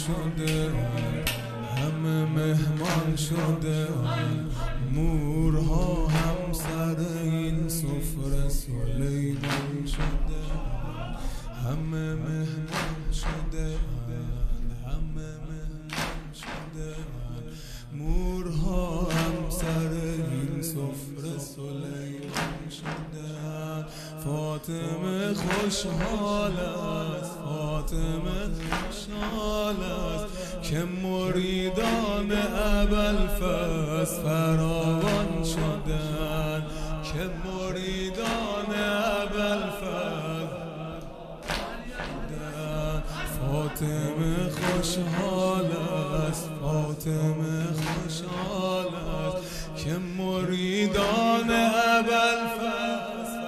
شده، همه مهمان شده، مورها هم سر این سفره سلیمان شده، همه مهمان شده، همه مهمان شده، مورها هم سر این سفره سلیمان شده. فاطمه خوشحال است، فاطمه خوشحال است که مریدان ابوالفضل فراوان شدند، که مریدان ابوالفضل شدند. فاطمه خوشحال است، فاطمه خوشحال است که مریدان ابوالفضل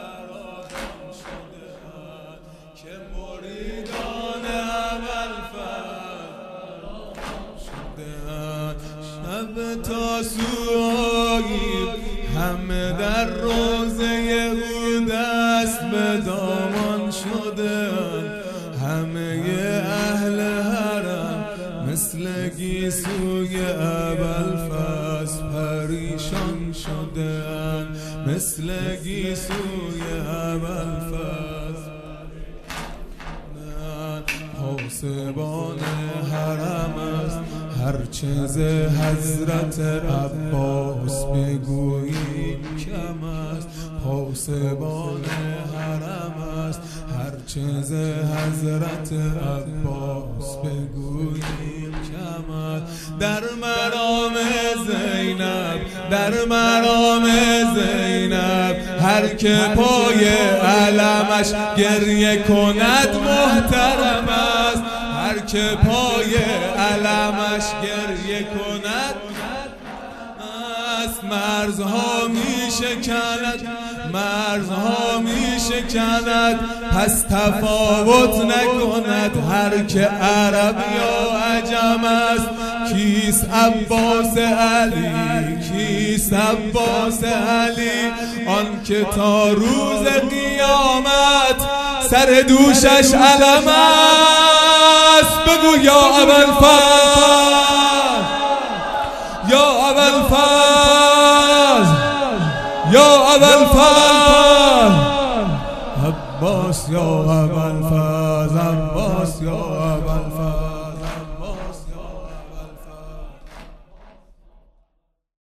شب تاسوعی همه در روضه او دست به دامان شده، همه اهل حرم مثل گیسوی ابوالفضل پریشان شده، مثل گیسوی ابوالفضل. حاسبان حرم است هرچه ز حضرت عباس بگویی کم است، حاسبان حرم است هرچه ز حضرت عباس بگویی کم است. در مرام زینب، در مرام زینب هر که پای علمش گریه کند محترم است، هر که پای علمش گریه کند است. مرزها می شکند، مرزها می شکند، پس تفاوت نکند هر که عرب یا عجم است. کیست عباس علی، کیست عباس علی، آن که تا روز قیامت سر دوشش علم است. بگو یا ابوالفضل، یا ابوالفضل، یا ابوالفضل، عباس یا ابوالفضل.